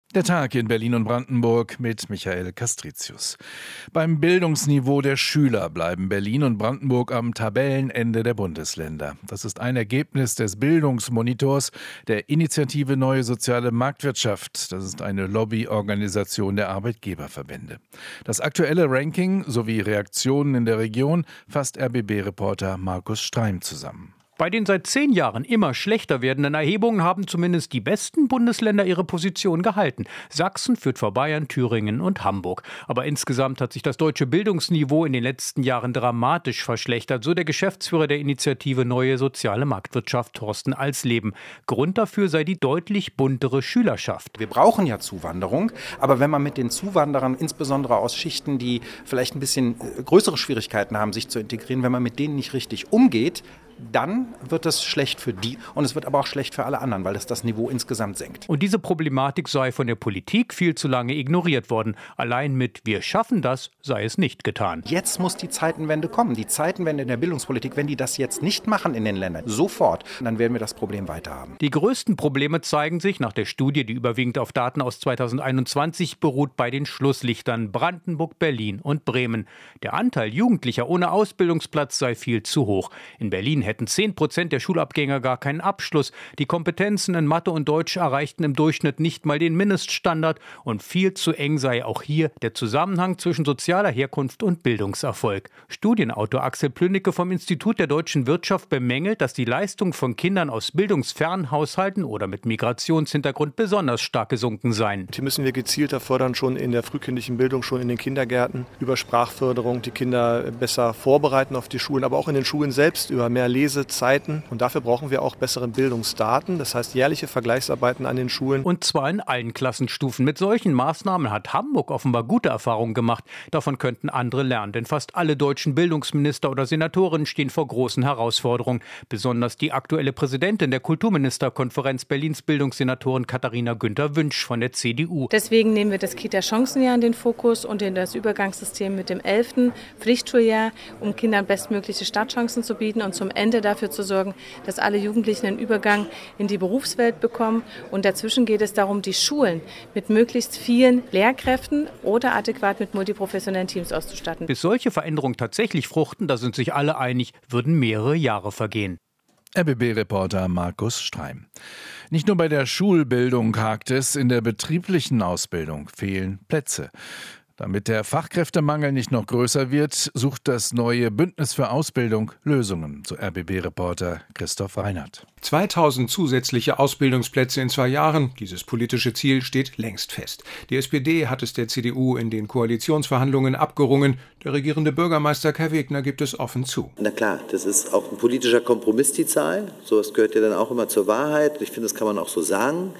Der Tag in Berlin und Brandenburg mit Michael Castricius. Beim Bildungsniveau der Schüler bleiben Berlin und Brandenburg am Tabellenende der Bundesländer. Das ist ein Ergebnis des Bildungsmonitors der Initiative Neue Soziale Marktwirtschaft. Das ist eine Lobbyorganisation der Arbeitgeberverbände. Das aktuelle Ranking sowie Reaktionen in der Region fasst RBB-Reporter Markus Streim zusammen. Bei den seit 10 Jahren immer schlechter werdenden Erhebungen haben zumindest die besten Bundesländer ihre Position gehalten. Sachsen führt vor Bayern, Thüringen und Hamburg. Aber insgesamt hat sich das deutsche Bildungsniveau in den letzten Jahren dramatisch verschlechtert, so der Geschäftsführer der Initiative Neue Soziale Marktwirtschaft, Thorsten Alsleben. Grund dafür sei die deutlich buntere Schülerschaft. Wir brauchen ja Zuwanderung, aber wenn man mit den Zuwanderern, insbesondere aus Schichten, die vielleicht ein bisschen größere Schwierigkeiten haben, sich zu integrieren, wenn man mit denen nicht richtig umgeht, dann wird es schlecht für die und es wird aber auch schlecht für alle anderen, weil das Niveau insgesamt senkt. Und diese Problematik sei von der Politik viel zu lange ignoriert worden. Allein mit „Wir schaffen das" sei es nicht getan. Jetzt muss die Zeitenwende kommen. Die Zeitenwende in der Bildungspolitik, wenn die das jetzt nicht machen in den Ländern, sofort, dann werden wir das Problem weiter haben. Die größten Probleme zeigen sich nach der Studie, die überwiegend auf Daten aus 2021 beruht, bei den Schlusslichtern Brandenburg, Berlin und Bremen. Der Anteil Jugendlicher ohne Ausbildungsplatz sei viel zu hoch. In Berlin hätten 10% der Schulabgänger gar keinen Abschluss. Die Kompetenzen in Mathe und Deutsch erreichten im Durchschnitt nicht mal den Mindeststandard. Und viel zu eng sei auch hier der Zusammenhang zwischen sozialer Herkunft und Bildungserfolg. Studienautor Axel Plünnecke vom Institut der deutschen Wirtschaft bemängelt, dass die Leistung von Kindern aus bildungsfernen Haushalten oder mit Migrationshintergrund besonders stark gesunken seien. Hier müssen wir gezielter fördern, schon in der frühkindlichen Bildung, schon in den Kindergärten, über Sprachförderung, die Kinder besser vorbereiten auf die Schulen, aber auch in den Schulen selbst über mehr Lesezeiten. Und dafür brauchen wir auch bessere Bildungsdaten, das heißt jährliche Vergleichsarbeiten an den Schulen. Und zwar in allen Klassenstufen. Mit solchen Maßnahmen hat Hamburg offenbar gute Erfahrungen gemacht. Davon könnten andere lernen, denn fast alle deutschen Bildungsminister oder Senatoren stehen vor großen Herausforderungen. Besonders die aktuelle Präsidentin der Kulturministerkonferenz Berlins Bildungssenatorin Katharina Günther-Wünsch von der CDU. Deswegen nehmen wir das Kita-Chancenjahr in den Fokus und in das Übergangssystem mit dem 11. Pflichtschuljahr, um Kindern bestmögliche Startchancen zu bieten und zum Ende dafür zu sorgen, dass alle Jugendlichen einen Übergang in die Berufswelt bekommen. Und dazwischen geht es darum, die Schulen mit möglichst vielen Lehrkräften oder adäquat mit multiprofessionellen Teams auszustatten. Bis solche Veränderungen tatsächlich fruchten, da sind sich alle einig, würden mehrere Jahre vergehen. RBB-Reporter Markus Streim. Nicht nur bei der Schulbildung hakt es, in der betrieblichen Ausbildung fehlen Plätze. Damit der Fachkräftemangel nicht noch größer wird, sucht das neue Bündnis für Ausbildung Lösungen, so RBB-Reporter Christoph Reinhardt. 2000 zusätzliche Ausbildungsplätze in 2 Jahren. Dieses politische Ziel steht längst fest. Die SPD hat es der CDU in den Koalitionsverhandlungen abgerungen. Der regierende Bürgermeister Kai Wegner gibt es offen zu. Na klar, das ist auch ein politischer Kompromiss, die Zahl. So, das gehört ja dann auch immer zur Wahrheit. Ich finde, das kann man auch so sagen.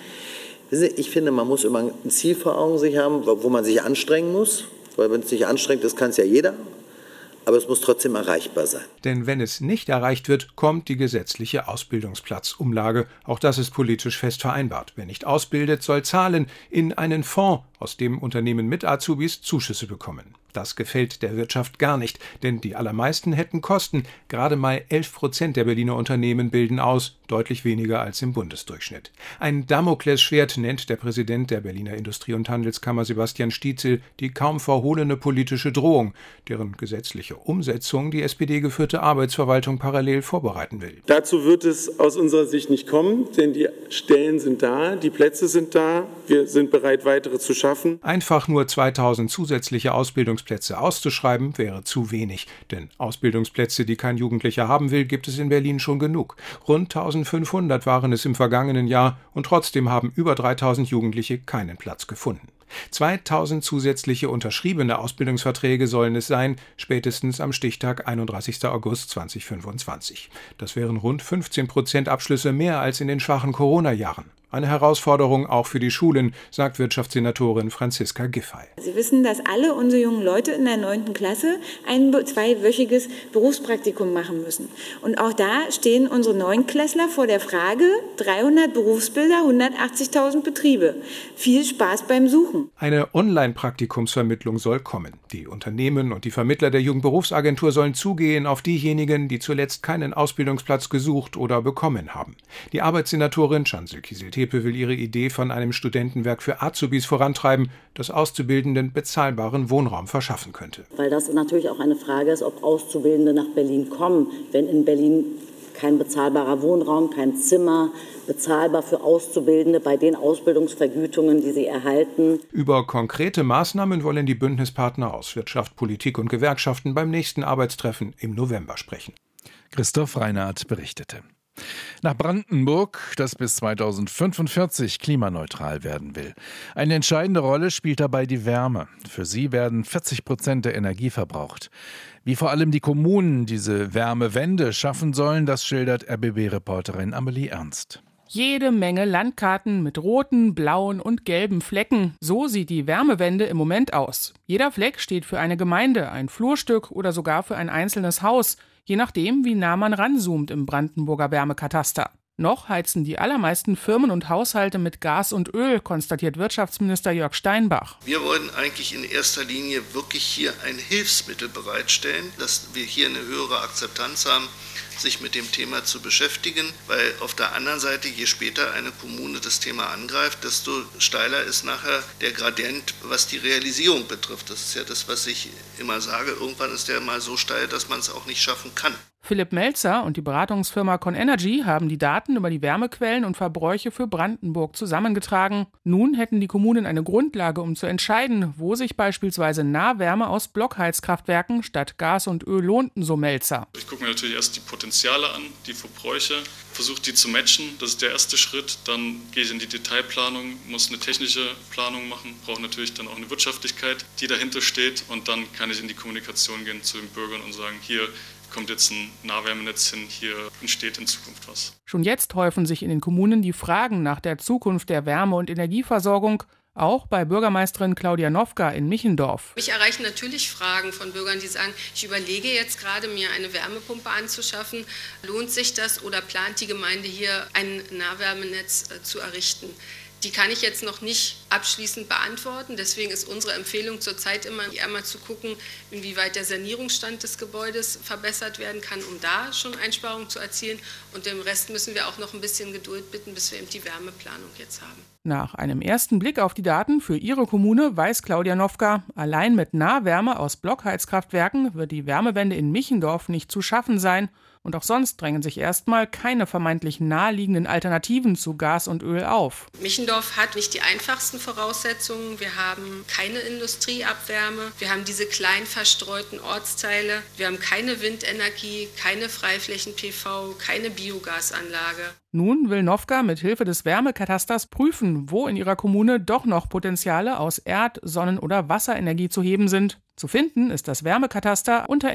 Ich finde, man muss immer ein Ziel vor Augen sich haben, wo man sich anstrengen muss. Weil wenn es nicht anstrengend ist, kann es ja jeder. Aber es muss trotzdem erreichbar sein. Denn wenn es nicht erreicht wird, kommt die gesetzliche Ausbildungsplatzumlage. Auch das ist politisch fest vereinbart. Wer nicht ausbildet, soll zahlen in einen Fonds, aus dem Unternehmen mit Azubis Zuschüsse bekommen. Das gefällt der Wirtschaft gar nicht, denn die allermeisten hätten Kosten. Gerade mal 11% der Berliner Unternehmen bilden aus, deutlich weniger als im Bundesdurchschnitt. Ein Damoklesschwert nennt der Präsident der Berliner Industrie- und Handelskammer Sebastian Stietzel die kaum verhohlene politische Drohung, deren gesetzliche Umsetzung die SPD-geführte Arbeitsverwaltung parallel vorbereiten will. Dazu wird es aus unserer Sicht nicht kommen, denn die Stellen sind da, die Plätze sind da, wir sind bereit, weitere zu schaffen. Einfach nur 2000 zusätzliche Ausbildungsplätze auszuschreiben, wäre zu wenig. Denn Ausbildungsplätze, die kein Jugendlicher haben will, gibt es in Berlin schon genug. Rund 1500 waren es im vergangenen Jahr und trotzdem haben über 3000 Jugendliche keinen Platz gefunden. 2000 zusätzliche unterschriebene Ausbildungsverträge sollen es sein, spätestens am Stichtag 31. August 2025. Das wären rund 15% Abschlüsse mehr als in den schwachen Corona-Jahren. Eine Herausforderung auch für die Schulen, sagt Wirtschaftssenatorin Franziska Giffey. Sie wissen, dass alle unsere jungen Leute in der 9. Klasse ein 2-wöchiges Berufspraktikum machen müssen. Und auch da stehen unsere Neunklässler vor der Frage, 300 Berufsbilder, 180.000 Betriebe. Viel Spaß beim Suchen. Eine Online-Praktikumsvermittlung soll kommen. Die Unternehmen und die Vermittler der Jugendberufsagentur sollen zugehen auf diejenigen, die zuletzt keinen Ausbildungsplatz gesucht oder bekommen haben. Die Arbeitssenatorin Cansu Kiciltepe Tepe will ihre Idee von einem Studentenwerk für Azubis vorantreiben, das Auszubildenden bezahlbaren Wohnraum verschaffen könnte. Weil das natürlich auch eine Frage ist, ob Auszubildende nach Berlin kommen, wenn in Berlin kein bezahlbarer Wohnraum, kein Zimmer, bezahlbar für Auszubildende bei den Ausbildungsvergütungen, die sie erhalten. Über konkrete Maßnahmen wollen die Bündnispartner aus Wirtschaft, Politik und Gewerkschaften beim nächsten Arbeitstreffen im November sprechen. Christoph Reinhardt berichtete. Nach Brandenburg, das bis 2045 klimaneutral werden will. Eine entscheidende Rolle spielt dabei die Wärme. Für sie werden 40% der Energie verbraucht. Wie vor allem die Kommunen diese Wärmewende schaffen sollen, das schildert RBB-Reporterin Amelie Ernst. Jede Menge Landkarten mit roten, blauen und gelben Flecken. So sieht die Wärmewende im Moment aus. Jeder Fleck steht für eine Gemeinde, ein Flurstück oder sogar für ein einzelnes Haus, je nachdem, wie nah man ranzoomt im Brandenburger Wärmekataster. Noch heizen die allermeisten Firmen und Haushalte mit Gas und Öl, konstatiert Wirtschaftsminister Jörg Steinbach. Wir wollen eigentlich in erster Linie wirklich hier ein Hilfsmittel bereitstellen, dass wir hier eine höhere Akzeptanz haben, sich mit dem Thema zu beschäftigen, weil auf der anderen Seite, je später eine Kommune das Thema angreift, desto steiler ist nachher der Gradient, was die Realisierung betrifft. Das ist ja das, was ich immer sage, irgendwann ist der mal so steil, dass man es auch nicht schaffen kann. Philipp Melzer und die Beratungsfirma ConEnergy haben die Daten über die Wärmequellen und Verbräuche für Brandenburg zusammengetragen. Nun hätten die Kommunen eine Grundlage, um zu entscheiden, wo sich beispielsweise Nahwärme aus Blockheizkraftwerken statt Gas und Öl lohnten, so Melzer. Ich gucke mir natürlich erst die Potenziale an, die Verbräuche, versuche die zu matchen, das ist der erste Schritt. Dann gehe ich in die Detailplanung, muss eine technische Planung machen, brauche natürlich dann auch eine Wirtschaftlichkeit, die dahinter steht, und dann kann ich in die Kommunikation gehen zu den Bürgern und sagen, hier kommt jetzt ein Nahwärmenetz hin, hier entsteht in Zukunft was. Schon jetzt häufen sich in den Kommunen die Fragen nach der Zukunft der Wärme- und Energieversorgung, auch bei Bürgermeisterin Claudia Nowka in Michendorf. Mich erreichen natürlich Fragen von Bürgern, die sagen, ich überlege jetzt gerade, mir eine Wärmepumpe anzuschaffen. Lohnt sich das oder plant die Gemeinde hier ein Nahwärmenetz zu errichten? Die kann ich jetzt noch nicht abschließend beantworten. Deswegen ist unsere Empfehlung zurzeit immer einmal zu gucken, inwieweit der Sanierungsstand des Gebäudes verbessert werden kann, um da schon Einsparungen zu erzielen. Und dem Rest müssen wir auch noch ein bisschen Geduld bitten, bis wir eben die Wärmeplanung jetzt haben. Nach einem ersten Blick auf die Daten für ihre Kommune weiß Claudia Nowka, allein mit Nahwärme aus Blockheizkraftwerken wird die Wärmewende in Michendorf nicht zu schaffen sein. Und auch sonst drängen sich erstmal keine vermeintlich naheliegenden Alternativen zu Gas und Öl auf. Michendorf hat nicht die einfachsten Voraussetzungen. Wir haben keine Industrieabwärme. Wir haben diese klein verstreuten Ortsteile. Wir haben keine Windenergie, keine Freiflächen-PV, keine Biogasanlage. Nun will Nowka mit Hilfe des Wärmekatasters prüfen, wo in ihrer Kommune doch noch Potenziale aus Erd-, Sonnen- oder Wasserenergie zu heben sind. Zu finden ist das Wärmekataster unter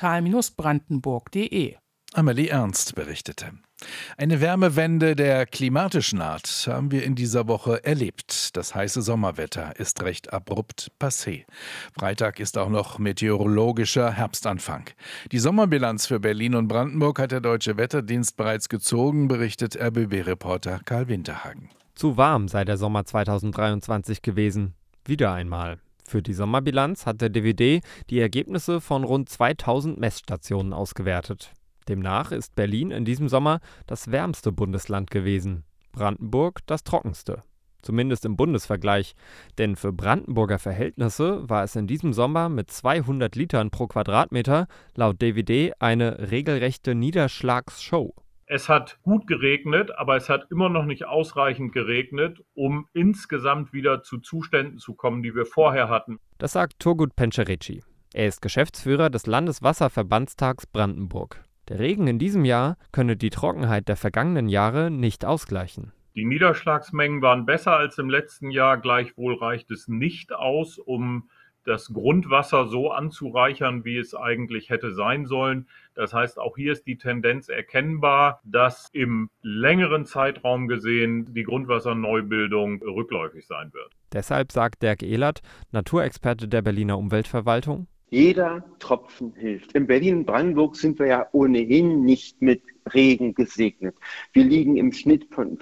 energieportal-brandenburg.de. Amelie Ernst berichtete. Eine Wärmewende der klimatischen Art haben wir in dieser Woche erlebt. Das heiße Sommerwetter ist recht abrupt passé. Freitag ist auch noch meteorologischer Herbstanfang. Die Sommerbilanz für Berlin und Brandenburg hat der Deutsche Wetterdienst bereits gezogen, berichtet RBB-Reporter Karl Winterhagen. Zu warm sei der Sommer 2023 gewesen. Wieder einmal. Für die Sommerbilanz hat der DWD die Ergebnisse von rund 2000 Messstationen ausgewertet. Demnach ist Berlin in diesem Sommer das wärmste Bundesland gewesen, Brandenburg das trockenste. Zumindest im Bundesvergleich, denn für Brandenburger Verhältnisse war es in diesem Sommer mit 200 Litern pro Quadratmeter laut DWD eine regelrechte Niederschlagsshow. Es hat gut geregnet, aber es hat immer noch nicht ausreichend geregnet, um insgesamt wieder zu Zuständen zu kommen, die wir vorher hatten. Das sagt Turgut Pencerecki. Er ist Geschäftsführer des Landeswasserverbandstags Brandenburg. Der Regen in diesem Jahr könne die Trockenheit der vergangenen Jahre nicht ausgleichen. Die Niederschlagsmengen waren besser als im letzten Jahr, gleichwohl reicht es nicht aus, um das Grundwasser so anzureichern, wie es eigentlich hätte sein sollen. Das heißt, auch hier ist die Tendenz erkennbar, dass im längeren Zeitraum gesehen die Grundwasserneubildung rückläufig sein wird. Deshalb sagt Dirk Ehlert, Naturexperte der Berliner Umweltverwaltung: Jeder Tropfen hilft. In Berlin-Brandenburg sind wir ja ohnehin nicht mit Regen gesegnet. Wir liegen im Schnitt von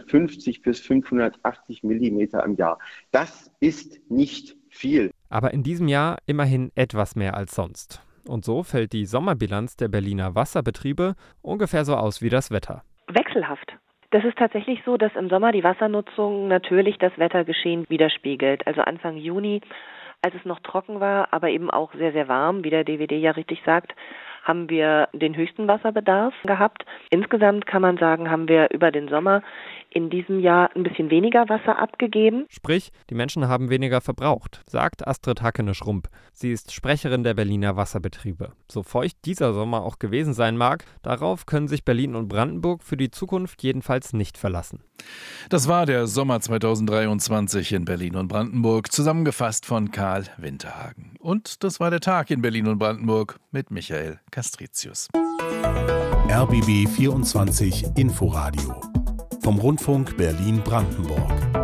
550 bis 580 Millimeter im Jahr. Das ist nicht viel. Aber in diesem Jahr immerhin etwas mehr als sonst. Und so fällt die Sommerbilanz der Berliner Wasserbetriebe ungefähr so aus wie das Wetter. Wechselhaft. Das ist tatsächlich so, dass im Sommer die Wassernutzung natürlich das Wettergeschehen widerspiegelt. Also Anfang Juni, als es noch trocken war, aber eben auch sehr, sehr warm, wie der DWD ja richtig sagt, haben wir den höchsten Wasserbedarf gehabt. Insgesamt kann man sagen, haben wir über den Sommer in diesem Jahr ein bisschen weniger Wasser abgegeben. Sprich, die Menschen haben weniger verbraucht, sagt Astrid Hackene-Schrump. Sie ist Sprecherin der Berliner Wasserbetriebe. So feucht dieser Sommer auch gewesen sein mag, darauf können sich Berlin und Brandenburg für die Zukunft jedenfalls nicht verlassen. Das war der Sommer 2023 in Berlin und Brandenburg, zusammengefasst von Karl Winterhagen. Und das war der Tag in Berlin und Brandenburg mit Michael Castricius. RBB 24 Inforadio vom Rundfunk Berlin-Brandenburg.